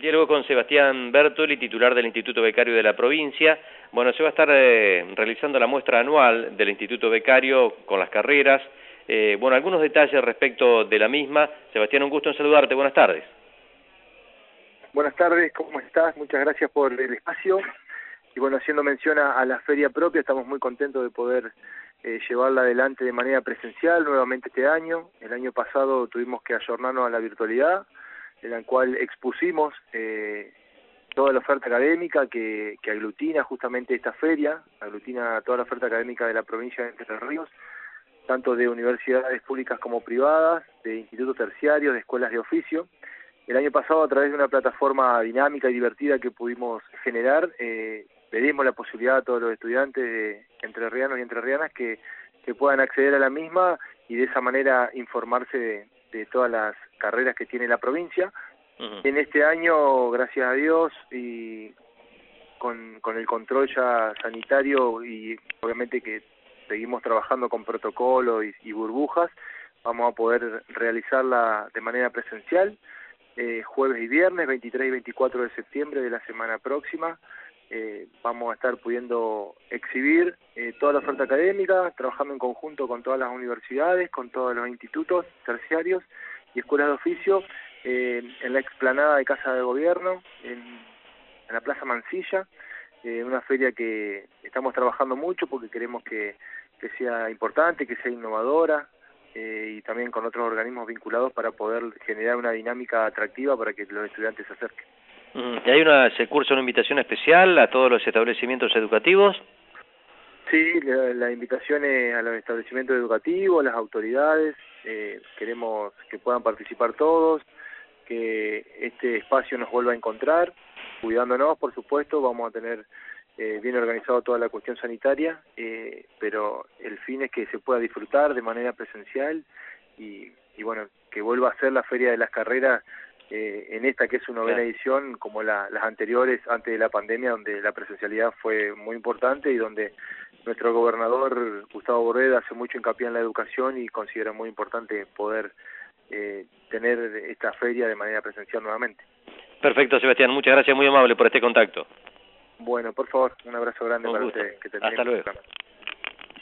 diálogo con Sebastián Bertoli, titular del Instituto Becario de la provincia. Bueno, se va a estar realizando la muestra anual del Instituto Becario con las carreras. Bueno, algunos detalles respecto de la misma. Sebastián, un gusto en saludarte. Buenas tardes. Buenas tardes, ¿cómo estás? Muchas gracias por el espacio. Y bueno, haciendo mención a la feria propia, estamos muy contentos de poder llevarla adelante de manera presencial nuevamente este año. El año pasado tuvimos que ayornarnos a la virtualidad, en la cual expusimos toda la oferta académica que aglutina justamente esta feria, aglutina toda la oferta académica de la provincia de Entre Ríos, tanto de universidades públicas como privadas, de institutos terciarios, de escuelas de oficio. El año pasado, a través de una plataforma dinámica y divertida que pudimos generar, le dimos la posibilidad a todos los estudiantes entrerrianos y entrerrianas que puedan acceder a la misma y de esa manera informarse de todas las carreras que tiene la provincia. En este año, gracias a Dios, y con el control ya sanitario y obviamente que seguimos trabajando con protocolo y burbujas, vamos a poder realizarla de manera presencial, jueves y viernes, 23 y 24 de septiembre de la semana próxima. Vamos a estar pudiendo exhibir toda la oferta académica, trabajando en conjunto con todas las universidades, con todos los institutos terciarios y escuelas de oficio, en la explanada de Casa de Gobierno, en la Plaza Mansilla, una feria que estamos trabajando mucho porque queremos que sea importante, que sea innovadora, y también con otros organismos vinculados para poder generar una dinámica atractiva para que los estudiantes se acerquen. ¿Y hay se cursa una invitación especial a todos los establecimientos educativos? Sí, la invitación es a los establecimientos educativos, a las autoridades. Queremos que puedan participar todos, que este espacio nos vuelva a encontrar, cuidándonos, por supuesto. Vamos a tener bien organizado toda la cuestión sanitaria, pero el fin es que se pueda disfrutar de manera presencial y bueno, que vuelva a ser la Feria de las Carreras en esta que es su novena edición, como las anteriores antes de la pandemia, donde la presencialidad fue muy importante y donde nuestro gobernador Gustavo Borrell hace mucho hincapié en la educación y considera muy importante poder tener esta feria de manera presencial nuevamente. Perfecto, Sebastián, muchas gracias, muy amable por este contacto. Bueno, por favor, un abrazo grande para gusto. ustedes. Que Hasta luego.